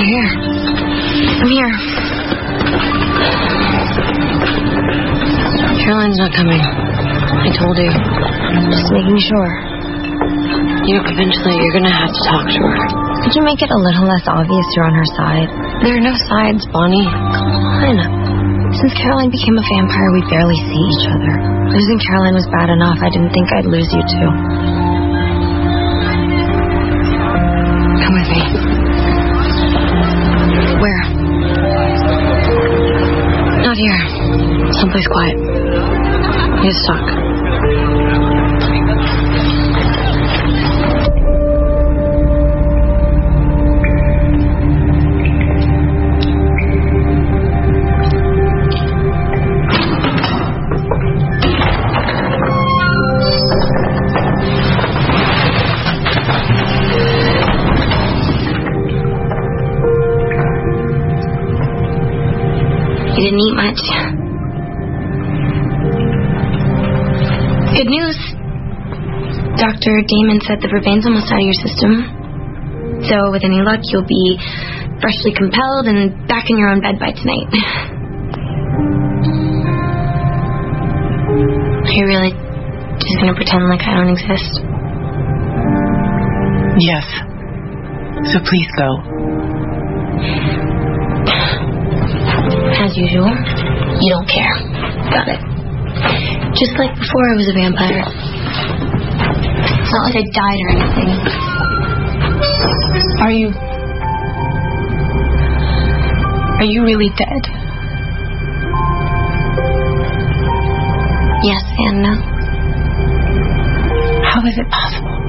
here. I'm here. Caroline's not coming. I told you. Just making sure. Eventually you're gonna have to talk to her. Could you make it a little less obvious you're on her side? There are no sides, Bonnie. Come on. Since Caroline became a vampire, we barely see each other. Losing Caroline was bad enough. I didn't think I'd lose you too. Come with me. Where? Not here. Someplace quiet. We have to talk. You didn't eat much. Good news. Dr. Damon said the vervain's almost out of your system. So with any luck, you'll be freshly compelled and back in your own bed by tonight. Are you really just going to pretend like I don't exist? Yes. So please go. As usual, you don't care. Got it. Just like before I was a vampire. It's not like I died or anything. Are you really dead? Yes and no. How is it possible?